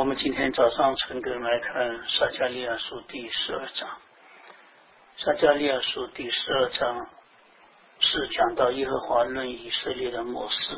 我们今天早上陈根来看撒迦利亚书第12章。撒迦利亚书第12章是讲到耶和华论以色列的末世，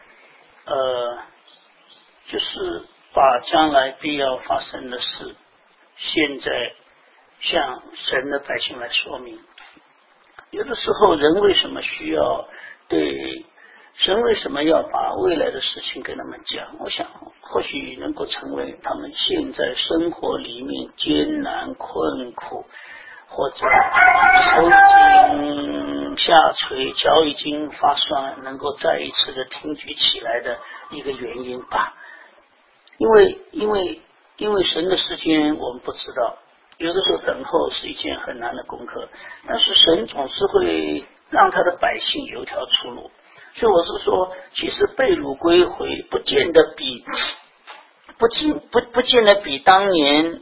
就是把将来必要发生的事，现在向神的百姓来说明。有的时候人为什么需要对神为什么要把未来的事情跟他们讲？我想或许能够成为他们现在生活里面艰难困苦，或者手已经下垂，脚已经发酸，能够再一次的挺举起来的一个原因吧。因为神的时间我们不知道，有的时候等候是一件很难的功课，但是神总是会让他的百姓有一条出路。所以我是说，其实被掳归回不见得比当年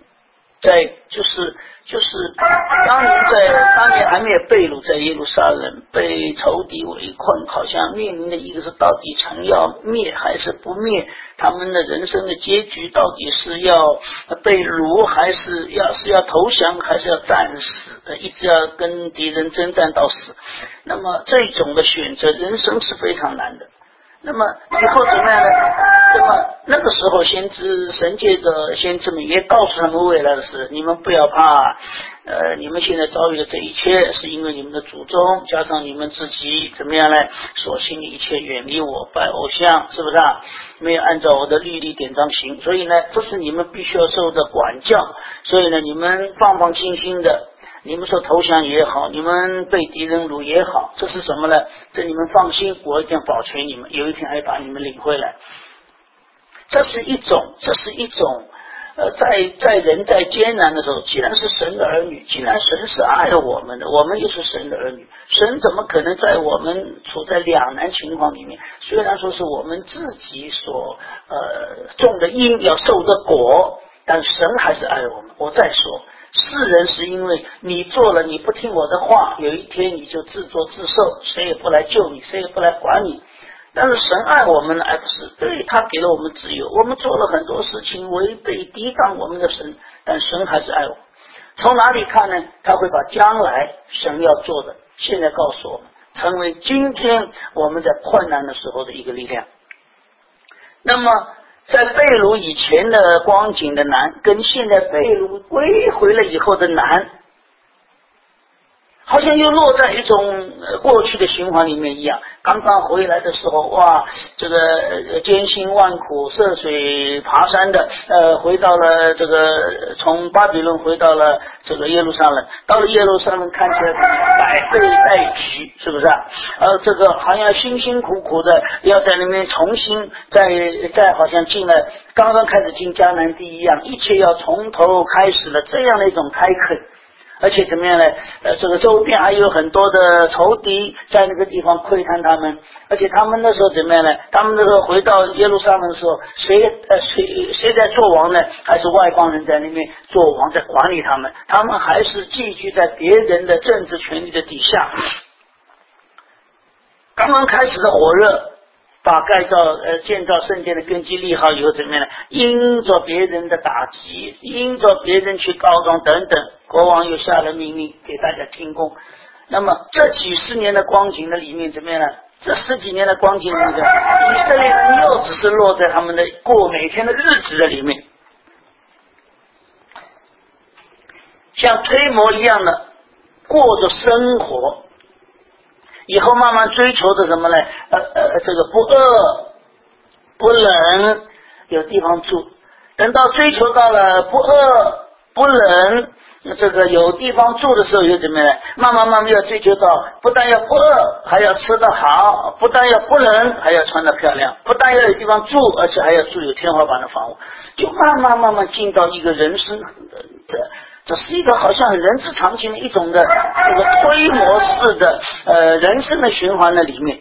就是当年还没有被掳在耶路撒冷被仇敌围困，好像面临的一个是到底城要灭还是不灭，他们的人生的结局到底是要被掳还是要投降还是要战死，一直要跟敌人征战到死。那么这种的选择人生是非常难的。那么以后怎么样呢？那么那个时候神借着先知们也告诉他们未来的事，你们不要怕，你们现在遭遇的这一切是因为你们的祖宗加上你们自己怎么样呢？所行的一切远离我，拜偶像，是不是啊？没有按照我的律例典章行，所以呢这是你们必须要受的管教，所以呢你们放放心心的，你们说投降也好，你们被敌人掳也好，这是什么呢？这你们放心，我一定保全你们，有一天还把你们领回来。这是一种在人在艰难的时候，既然是神的儿女，既然神是爱我们的，我们又是神的儿女，神怎么可能在我们处在两难情况里面，虽然说是我们自己所种的因要受的果，但神还是爱我们。我再说，世人是因为你做了你不听我的话，有一天你就自作自受，谁也不来救你，谁也不来管你。但是神爱我们呢，而不是，对，他给了我们自由，我们做了很多事情违背抵挡我们的神，但神还是爱我们。从哪里看呢？他会把将来神要做的现在告诉我们，成为今天我们在困难的时候的一个力量。那么在被掳以前的光景的难，跟现在被掳归回了以后的难，好像又落在一种过去的循环里面一样。刚刚回来的时候，哇，这个艰辛万苦涉水爬山的回到了这个从巴比伦回到了这个耶路撒冷，到了耶路撒冷看起来百废待举，是不是啊？这个好像辛辛苦苦的要在那边重新再好像进了刚刚开始进迦南地一样，一切要从头开始了，这样的一种开垦。而且怎么样呢？这个周边还有很多的仇敌在那个地方窥探他们，而且他们那时候怎么样呢？他们那个回到耶路撒冷的时候，谁在做王呢？还是外邦人在那边做王，在管理他们？他们还是寄居在别人的政治权力的底下。刚刚开始的火热，把建造圣殿的根基立好以后怎么样呢？因着别人的打击，因着别人去告状等等，国王又下了命令给大家停工。那么这几十年的光景的里面怎么样呢？这十几年的光景里面，以色列人又只是落在他们的过每天的日子的里面，像推磨一样的过着生活。以后慢慢追求的什么呢？这个不饿不冷，有地方住。等到追求到了不饿不冷，这个有地方住的时候又怎么样？慢慢要追求到不但要不饿，还要吃得好；不但要不冷，还要穿得漂亮；不但要有地方住，而且还要住有天花板的房屋。就慢慢进到一个人生这是一个好像人之常情的一种的这个推磨式的人生的循环的里面。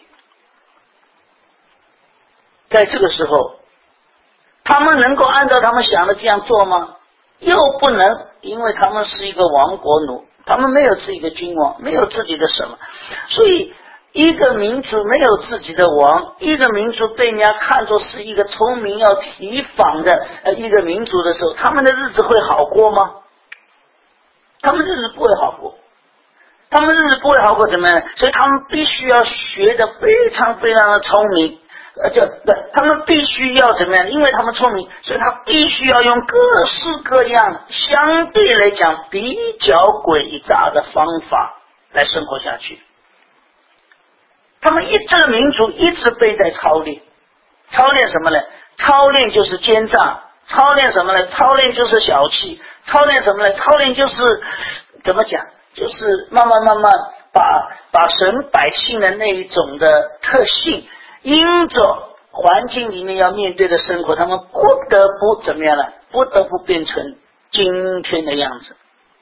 在这个时候，他们能够按照他们想的这样做吗？又不能，因为他们是一个亡国奴，他们没有自己的君王，没有自己的什么，所以一个民族没有自己的王，一个民族被人家看作是一个聪明要提防的一个民族的时候，他们的日子会好过吗？他们日子不会好过，他们日子不会好过怎么样？所以他们必须要学得非常非常的聪明，他们必须要怎么样？因为他们聪明，所以他必须要用各式各样相对来讲比较诡诈的方法来生活下去。他们这个民族一直被在操练，操练什么呢？操练就是奸诈，操练什么呢？操练就是小气，操练什么呢？操练就是怎么讲？就是慢慢把神百姓的那一种的特性，因着环境里面要面对的生活，他们不得不怎么样呢？不得不变成今天的样子。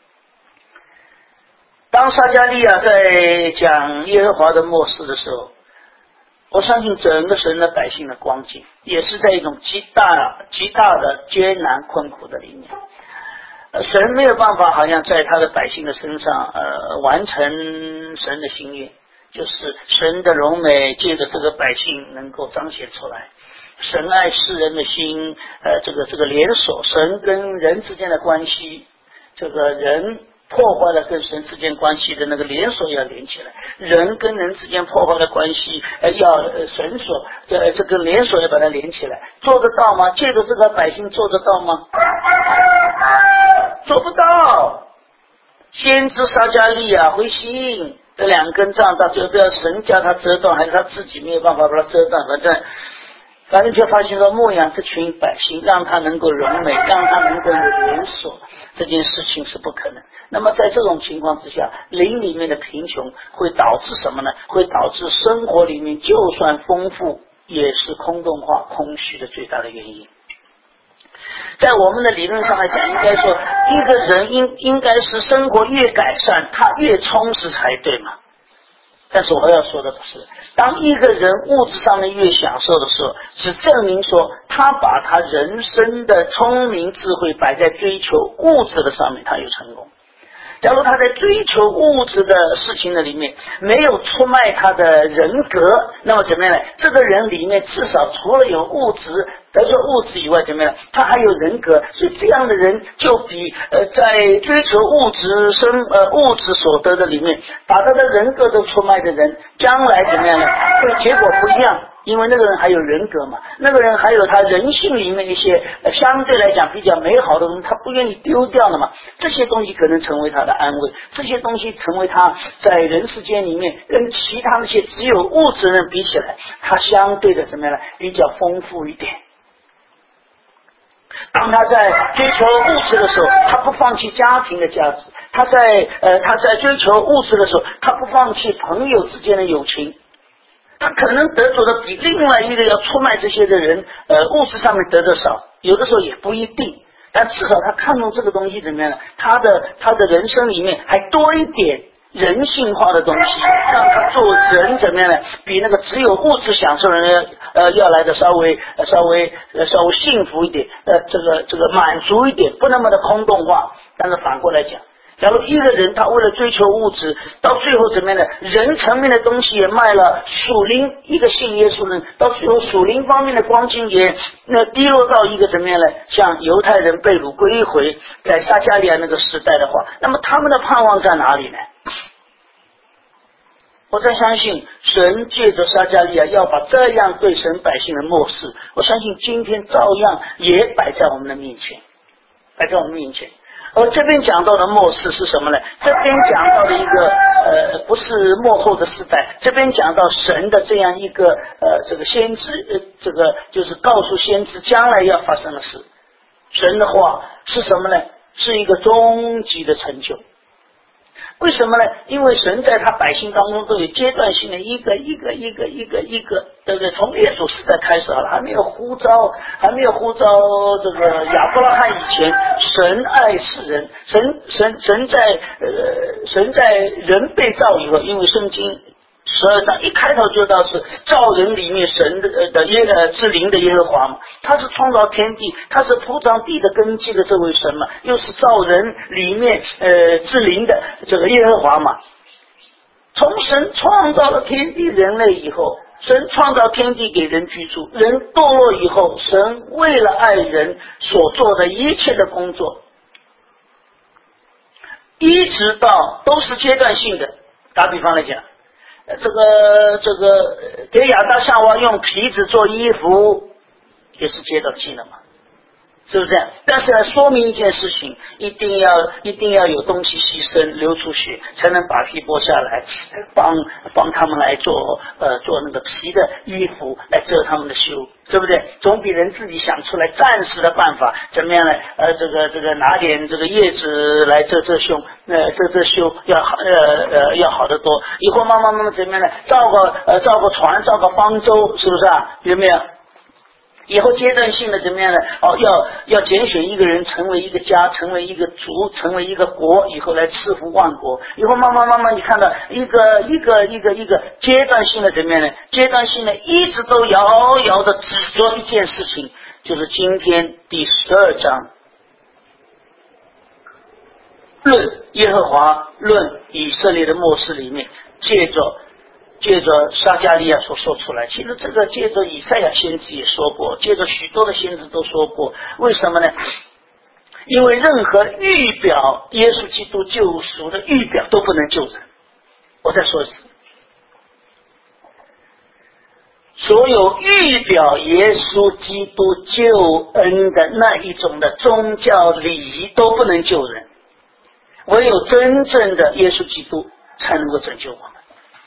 当撒迦利亚在讲耶和华的末世的时候，我相信整个神的百姓的光景也是在一种极大的艰难困苦的里面。神没有办法好像在他的百姓的身上完成神的心愿，就是神的荣美借着这个百姓能够彰显出来。神爱世人的心这个连锁，神跟人之间的关系，这个人破坏了跟神之间关系的那个连锁要连起来，人跟人之间破坏的关系要绳索这个连锁要把它连起来，做得到吗？借着这个百姓做得到吗？做不到。先知撒迦利亚灰心，这两根杖到最后不知道神叫他折断还是他自己没有办法把它折断，反正就发现说牧养这群百姓，让他能够荣美，让他能够有连锁，这件事情是不可能。那么在这种情况之下，灵里面的贫穷会导致什么呢？会导致生活里面就算丰富也是空洞化空虚的最大的原因。在我们的理论上来讲，应该说一个人应该是生活越改善他越充实才对嘛。但是我要说的不是，当一个人物质上面越享受的时候，只证明说他把他人生的聪明智慧摆在追求物质的上面，他有成功。假如他在追求物质的事情的里面没有出卖他的人格，那么怎么样呢？这个人里面至少除了有物质，比如说物质以外怎么样？他还有人格，所以这样的人就比在追求物质所得的里面，把他的人格都出卖的人，将来怎么样呢？会结果不一样。因为那个人还有人格嘛，那个人还有他人性里面一些相对来讲比较美好的东西，他不愿意丢掉了嘛。这些东西可能成为他的安慰，这些东西成为他在人世间里面跟其他那些只有物质人比起来，他相对的怎么样呢？比较丰富一点。当他在追求物质的时候，他不放弃家庭的价值；他在追求物质的时候，他不放弃朋友之间的友情。他可能得着的比另外一个要出卖这些的人物质上面得的少，有的时候也不一定，但至少他看重这个东西怎么样呢？他的人生里面还多一点人性化的东西，让他做人怎么样呢？比那个只有物质享受的人要来的稍微幸福一点，这个满足一点，不那么的空洞化。但是反过来讲，假如一个人他为了追求物质，到最后怎么样呢？人层面的东西也卖了，属灵一个信耶稣人，到最后属灵方面的光景也低落到一个怎么样呢？像犹太人被掳归回，在撒迦利亚那个时代的话，那么他们的盼望在哪里呢？我在相信神借着撒迦利亚要把这样对神百姓的漠视，我相信今天照样也摆在我们的面前，而这边讲到的末世是什么呢？这边讲到的一个不是末后的时代，这边讲到神的这样一个这个先知这个就是告诉先知将来要发生的事。神的话是什么呢？是一个终极的成就。为什么呢？因为神在他百姓当中都有阶段性的一个，对不对？从列祖时代开始好了，还没有呼召这个亚伯拉罕以前，神爱世人，神在人被造以后，因为圣经12章一开头就到是造人里面神的之灵的耶和华嘛，他是创造天地，他是铺张地的根基的这位神嘛，又是造人里面之灵的这个耶和华嘛。 从神创造了天地人类以后，神创造天地给人居住，人堕落以后，神为了爱人所做的一切的工作，一直到都是阶段性的。打比方来讲，这个给亚当夏娃用皮子做衣服也是阶段性的嘛，是不是这样？但是呢，说明一件事情，一定要有东西牺牲，流出血，才能把皮剥下来，帮他们来做那个皮的衣服来遮他们的羞，对不对？总比人自己想出来暂时的办法怎么样呢？这个拿点这个叶子来遮胸，遮羞要好得多。以后慢慢怎么样呢？造个船，造个方舟，是不是啊？有没有？以后阶段性的怎么样呢？要拣选一个人成为一个家，成为一个族，成为一个国，以后来赐福万国。以后慢慢你看到一个阶段性的怎么样呢？阶段性的一直都遥遥的指着一件事情，就是今天第12章论耶和华论以色列的末世里面，借着撒迦利亚所说出来，其实这个借着以赛亚先知也说过，借着许多的先知都说过。为什么呢？因为任何预表耶稣基督救赎的预表都不能救人。我再说一次，所有预表耶稣基督救恩的那一种的宗教礼仪都不能救人，唯有真正的耶稣基督才能够拯救我们。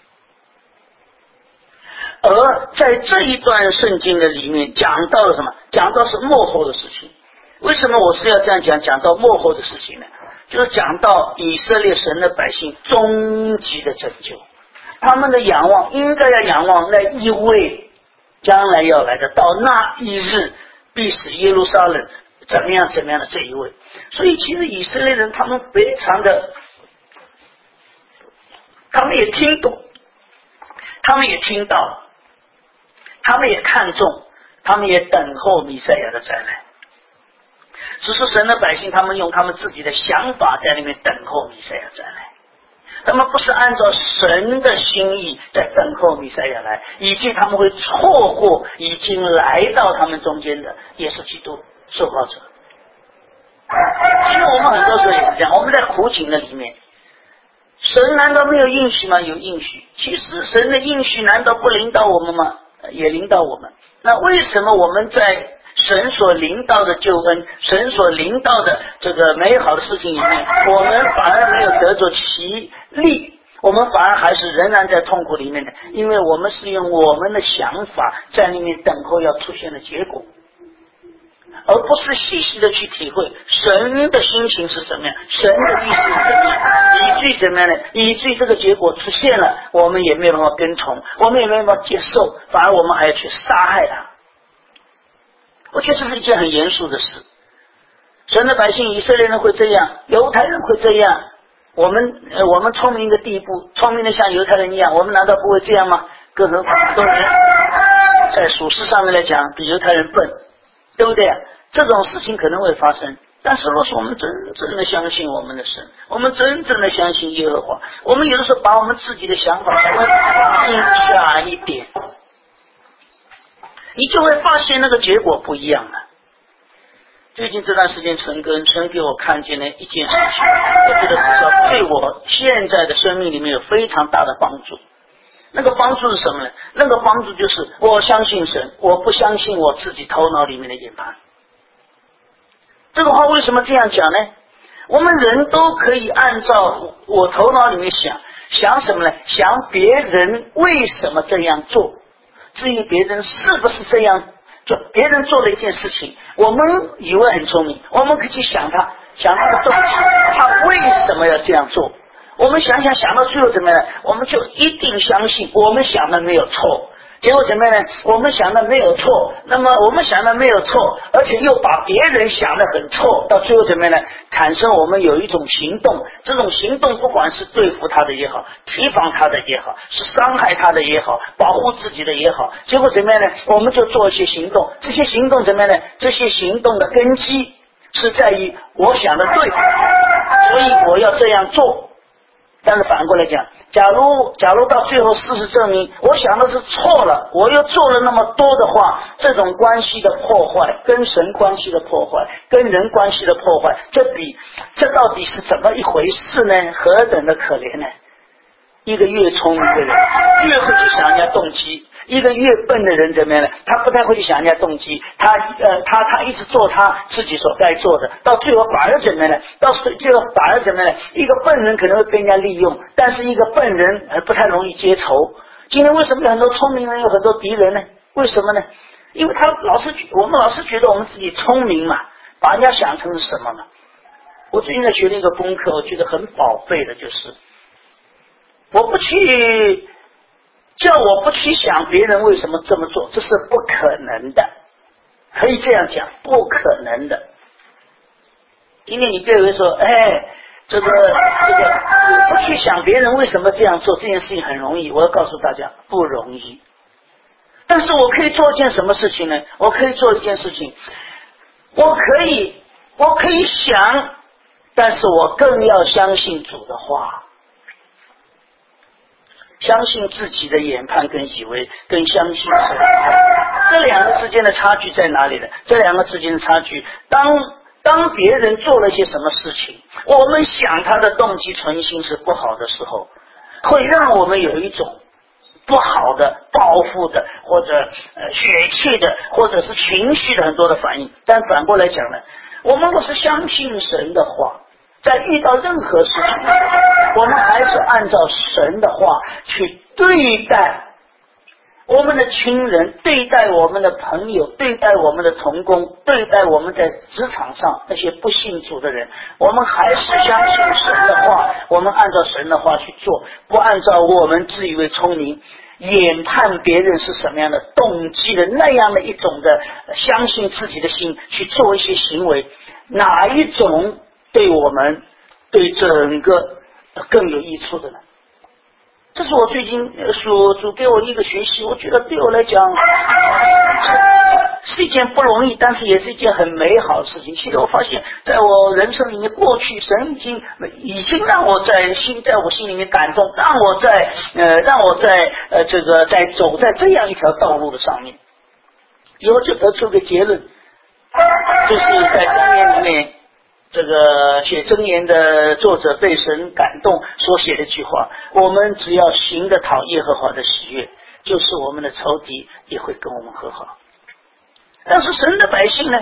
而在这一段圣经的里面讲到了什么？讲到是末后的事情。为什么我是要这样讲到末后的事情呢？就是讲到以色列神的百姓终极的拯救，他们的仰望应该要仰望那一位将来要来的，到那一日必使耶路撒冷怎么样的这一位。所以其实以色列人他们非常的，他们也听懂，他们也听到了，他们也看重，他们也等候弥赛亚的再来。只是神的百姓他们用他们自己的想法在那边等候弥赛亚再来，他们不是按照神的心意在等候弥赛亚来，以及他们会错过已经来到他们中间的耶稣基督受膏者。其实我们很多时候也是这样，我们在苦境的里面，神难道没有应许吗？有应许。其实神的应许难道不领导我们吗？也领导我们。那为什么我们在神所领导的救恩，神所领导的这个美好的事情里面，我们反而没有得着其利，我们反而还是仍然在痛苦里面的？因为我们是用我们的想法在里面等候要出现的结果，而不是细细的去体会神的心情是什么样，神的意思是什么样，以至于怎么样呢？以至于这个结果出现了，我们也没有办法跟从，我们也没有办法接受，反而我们还要去杀害他。我觉得这是一件很严肃的事。神的百姓以色列人会这样，犹太人会这样，我们聪明的地步，聪明的像犹太人一样，我们难道不会这样吗？更何况很多人在属实上面来讲比犹太人笨，对不对？这种事情可能会发生，但是若是我们真正的相信我们的神，我们真正的相信耶和华，我们有的时候把我们自己的想法稍微放下一点，你就会发现那个结果不一样了。最近这段时间陈给我看见了一件事情，我觉得至少对我现在的生命里面有非常大的帮助。那个帮助是什么呢？那个帮助就是我相信神，我不相信我自己头脑里面的研判。这个话为什么这样讲呢？我们人都可以按照我头脑里面想什么呢？想别人为什么这样做，至于别人是不是这样做，别人做了一件事情，我们以为很聪明，我们可以去想他的动机，他为什么要这样做。我们想到最后怎么样呢？我们就一定相信我们想的没有错，结果怎么样呢？我们想的没有错，那么我们想的没有错，而且又把别人想的很错，到最后怎么样呢？产生我们有一种行动，这种行动不管是对付他的也好，提防他的也好，是伤害他的也好，保护自己的也好，结果怎么样呢？我们就做一些行动，这些行动怎么样呢？这些行动的根基是在于我想的对，所以我要这样做。但是反过来讲， 假如到最后事实证明我想的是错了，我又做了那么多的话，这种关系的破坏，跟神关系的破坏，跟人关系的破坏，这到底是怎么一回事呢？何等的可怜呢？一个越聪明的人越会去想人家动机，一个越笨的人怎么样呢？他不太会去想人家动机，他一直做他自己所该做的，到最后反而怎么样呢？到最后反而怎么样呢？一个笨人可能会被人家利用，但是一个笨人不太容易结仇。今天为什么有很多聪明人有很多敌人呢？为什么呢？因为我们老是觉得我们自己聪明嘛，把人家想成是什么嘛？我最近在学了一个功课，我觉得很宝贝的，就是我不去想别人为什么这么做，这是不可能的，可以这样讲，不可能的。今天你对我说，这个不去想别人为什么这样做，这件事情很容易。我要告诉大家，不容易。但是我可以做一件什么事情呢？我可以做一件事情，我可以想，但是我更要相信主的话。相信自己的研判跟以为，跟相信神，这两个之间的差距在哪里呢？这两个之间的差距，当别人做了一些什么事情，我们想他的动机存心是不好的时候，会让我们有一种不好的报复的，或者血气的，或者是情绪的很多的反应。但反过来讲呢，我们若是相信神的话，在遇到任何事情的时候，我们还是按照神的话去对待我们的亲人，对待我们的朋友，对待我们的同工，对待我们在职场上那些不信主的人，我们还是相信神的话，我们按照神的话去做，不按照我们自以为聪明研判别人是什么样的动机的那样的一种的相信自己的心去做一些行为，哪一种对我们对整个更有益处的呢？这是我最近主给我一个学习，我觉得对我来讲是一件不容易，但是也是一件很美好的事情。其实我发现在我人生里面，过去神已经让我在我心里面感动，让我在走在这样一条道路的上面。以后就得出个结论，就是在箴言里面，这个写箴言的作者被神感动所写的一句话：我们只要行得讨耶和华的喜悦，就是我们的仇敌也会跟我们和好。但是神的百姓呢，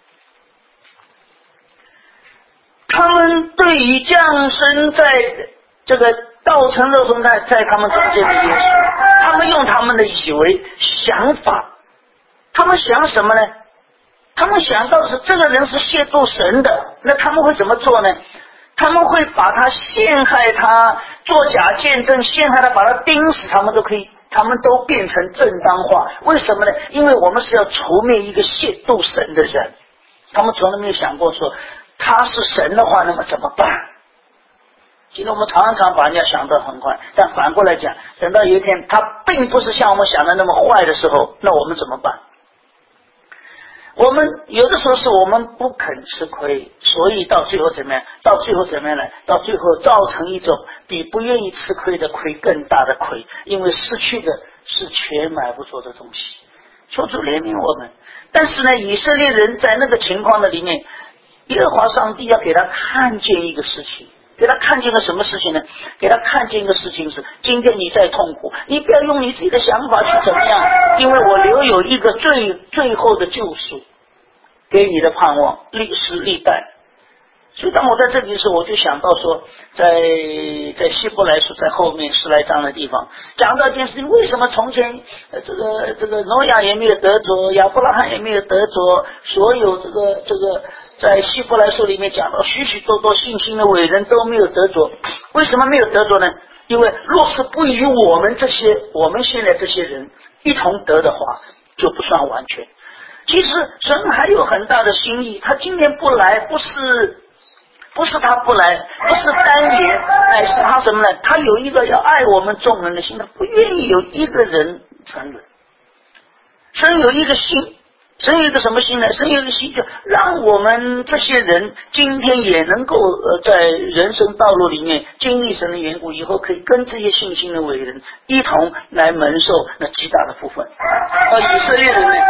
他们对于降生在这个道成肉身在他们中间的耶稣，他们用他们的以为想法，他们想什么呢？他们想到是这个人是亵渎神的，那他们会怎么做呢？他们会把他陷害他，做假见证陷害他，把他钉死，他们都变成正当化。为什么呢？因为我们是要除灭一个亵渎神的人，他们从来没有想过说他是神的话，那么怎么办？其实我们常常把人家想得很坏，但反过来讲，等到有一天他并不是像我们想的那么坏的时候，那我们怎么办？我们有的时候是我们不肯吃亏，所以到最后怎么样？到最后造成一种比不愿意吃亏的亏更大的亏，因为失去的是钱买不着的东西。求主怜悯我们。但是呢，以色列人在那个情况的里面，耶和华上帝要给他看见一个事情，给他看见个什么事情呢？给他看见一个事情是，今天你在痛苦，你不要用你自己的想法去怎么样，因为我留有一个最后的救赎给你的盼望，历史历代。所以当我在这里的时候，我就想到说，在希伯来书在后面10来章的地方讲到一件事情，为什么从前这个挪亚也没有得着，亚伯拉罕也没有得着，所有这个在希伯来书里面讲到许许多多信心的伟人都没有得着。为什么没有得着呢？因为若是不与我们现在这些人一同得的话，就不算完全。其实神还有很大的心意，他今天不来，不是他不来，不是单言，乃是他什么呢？他有一个要爱我们众人的心，他不愿意有一个人沉沦。神有一个心， 神有一个什么心呢？神有一个心，就让我们这些人今天也能够在人生道路里面经历神的缘故，以后可以跟这些信心的伟人一同来蒙受那极大的部分。以色列人呢，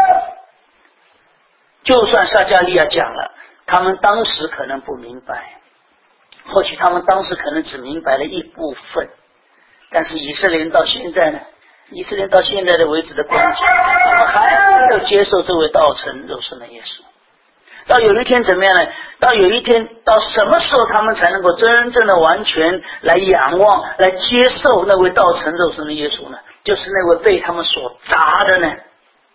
就算撒迦利亚讲了，他们当时可能不明白，或许他们当时可能只明白了一部分，但是以色列人到现在呢？以色列到现在的为止的光景，他们还没有接受这位道成肉身的耶稣。到有一天怎么样呢？到有一天，到什么时候他们才能够真正的完全来仰望、来接受那位道成肉身的耶稣呢？就是那位被他们所砸的呢？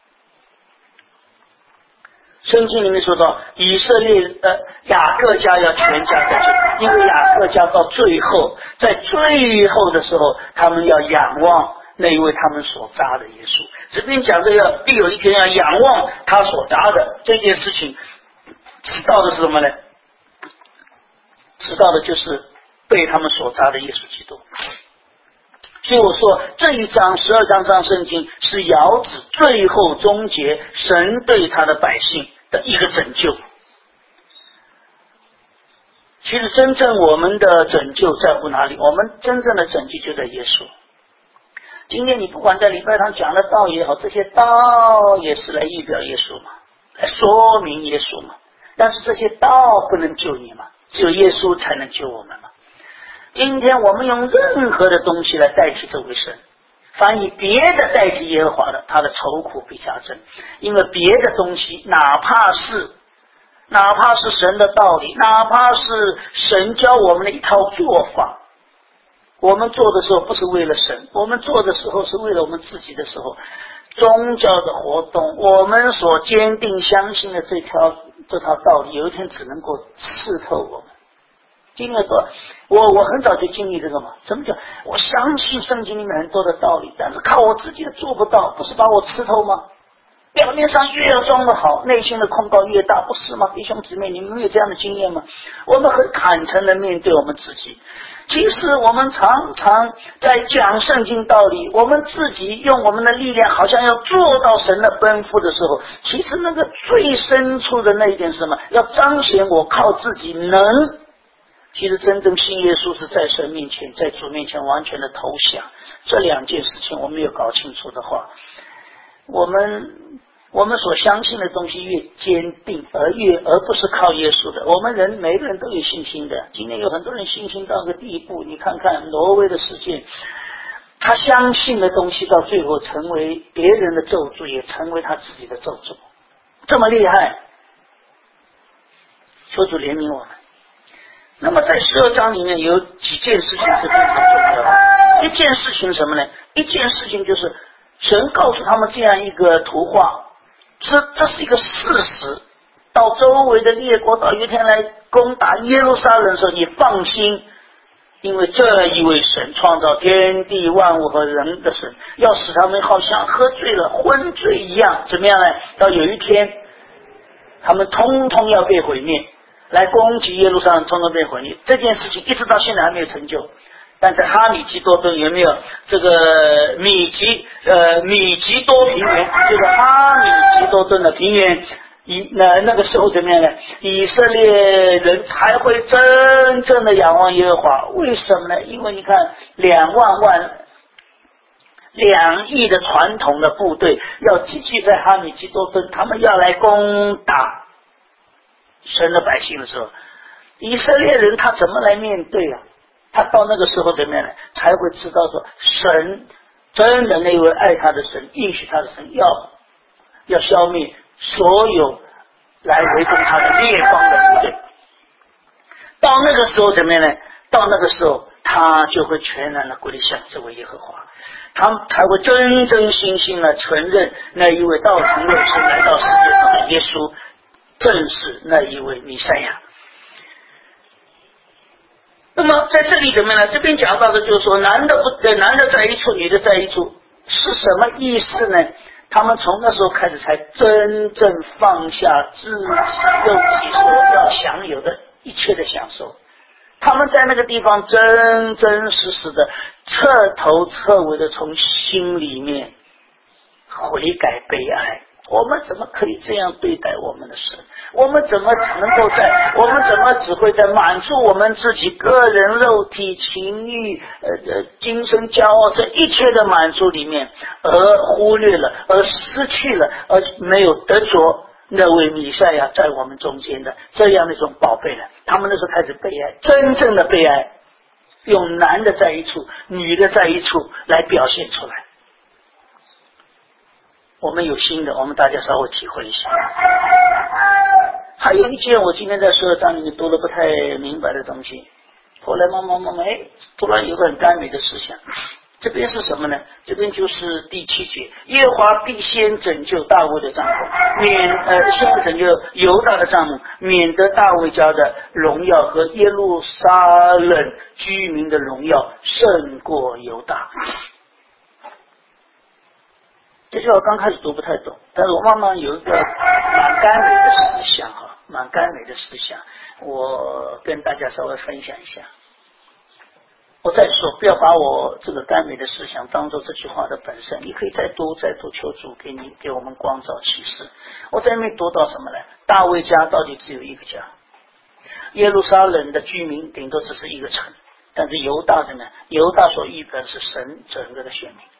圣经里面说到，以色列雅各家要全家得救，因为雅各家到最后，在最后的时候，他们要仰望那一位他们所扎的耶稣。这边讲的必有一天要仰望他所扎的这件事情，指到的是什么呢？指到的就是被他们所扎的耶稣基督。所以我说这一章12章上圣经是遥指最后终结神对他的百姓的一个拯救。其实真正我们的拯救在乎哪里？我们真正的拯救就在耶稣。今天你不管在礼拜堂讲的道也好，这些道也是来预表耶稣嘛，来说明耶稣嘛。但是这些道不能救你嘛，只有耶稣才能救我们嘛。今天我们用任何的东西来代替这位神，凡以别的代替耶和华的，他的愁苦必加增。因为别的东西哪怕是神的道理，哪怕是神教我们的一套做法，我们做的时候不是为了神，我们做的时候是为了我们自己的时候，宗教的活动，我们所坚定相信的这套道理，有一天只能够刺透我们。今天说我很早就经历这个嘛，什么叫我相信圣经里面很多的道理，但是靠我自己的做不到，不是把我刺透吗？表面上越装得好，内心的控告越大，不是吗？弟兄姊妹，你们没有这样的经验吗？我们很坦诚的面对我们自己。其实我们常常在讲圣经道理，我们自己用我们的力量好像要做到神的吩咐的时候，其实那个最深处的那一点是什么？要彰显我靠自己能。其实真正信耶稣是在神面前，在主面前完全的投降。这两件事情我们没有搞清楚的话，我们所相信的东西越坚定，而不是靠耶稣的。我们每个人都有信心的。今天有很多人信心到个地步，你看看挪威的事件，他相信的东西到最后成为别人的咒诅，也成为他自己的咒诅，这么厉害。求主怜悯我们。那么在12章里面有几件事情是非常重要的。一件事情什么呢？一件事情就是神告诉他们这样一个图画，这是一个事实。到周围的列国到有一天来攻打耶路撒冷的时候，你放心，因为这一位神创造天地万物和人的神，要使他们好像喝醉了昏醉一样，怎么样呢？到有一天他们通通要被毁灭，来攻击耶路撒冷，通通被毁灭。这件事情一直到现在还没有成就。但在哈米基多顿有没有这个米吉多平原，就是哈米基多顿的平原，那个时候怎么样呢？以色列人才会真正的仰望耶和华。为什么呢？因为你看2亿的传统的部队要集聚在哈米基多顿，他们要来攻打神的百姓的时候，以色列人他怎么来面对啊？他到那个时候怎么样呢？才会知道说神真的那位爱他的神，应许他的神要消灭所有来围攻他的列邦的部队。到那个时候怎么样呢？到那个时候他就会全然的归向这位耶和华，他才会真真心心的承认那一位道成肉身来到世界上的耶稣正是那一位弥赛亚。那么在这里怎么样呢？这边讲到的就是说，男的在一处，女的在一处，是什么意思呢？他们从那时候开始才真正放下自己肉体所要享有的一切的享受。他们在那个地方真真实实的彻头彻尾的从心里面悔改悲哀， 我们怎么可以这样对待我们的神？我们怎么只会在满足我们自己个人肉体情欲精神骄傲这一切的满足里面，而忽略了，而失去了，而没有得着那位弥赛亚在我们中间的这样的一种宝贝了？他们那时候开始悲哀，真正的悲哀，用男的在一处，女的在一处来表现出来。我们有心的，我们大家稍微体会一下。还有一件我今天在12章里面读了不太明白的东西，后来慢慢突然有个很甘美的思想。这边是什么呢？这边就是第7节，耶和华必先拯救大卫的帐篷，先拯救犹大的帐幕，免得大卫家的荣耀和耶路撒冷居民的荣耀胜过犹大。这句话刚开始读不太懂，但是我慢慢有一个蛮甘美的思想蛮甘美的思想，我跟大家稍微分享一下。我再说，不要把我这个甘美的思想当做这句话的本身，你可以再读，求主给我们光照启示。我在那边读到什么呢？大卫家到底只有一个家，耶路撒冷的居民顶多只是一个城，但是犹大的呢？犹大所预表的是神整个的选民。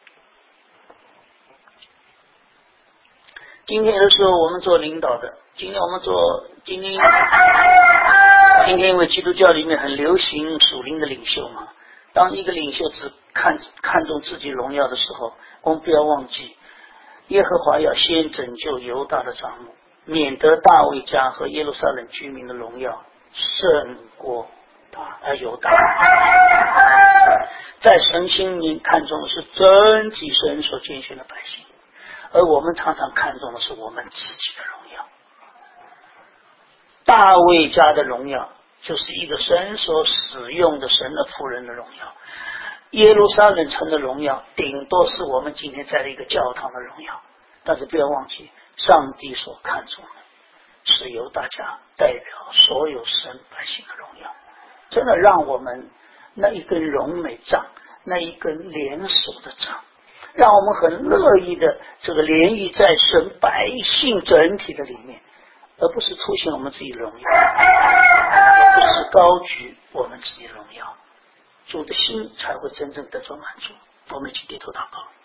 今天有的时候我们做领导的，今天因为基督教里面很流行属灵的领袖嘛，当一个领袖只看重自己荣耀的时候，我们不要忘记耶和华要先拯救犹大的帐幕，免得大卫家和耶路撒冷居民的荣耀胜过犹大。在神心里看重的是整体神所拣选的百姓，而我们常常看重的是我们自己的荣耀。大卫家的荣耀就是一个神所使用的神的仆人的荣耀，耶路撒冷城的荣耀顶多是我们今天在的一个教堂的荣耀。但是不要忘记，上帝所看重的是由大家代表所有神百姓的荣耀。真的让我们那一根荣美杖，那一根联手的杖，让我们很乐意的这个联谊在神百姓整体的里面，而不是凸显我们自己的荣耀，而不是高举我们自己的荣耀，主的心才会真正得到满足。我们一起低头祷告。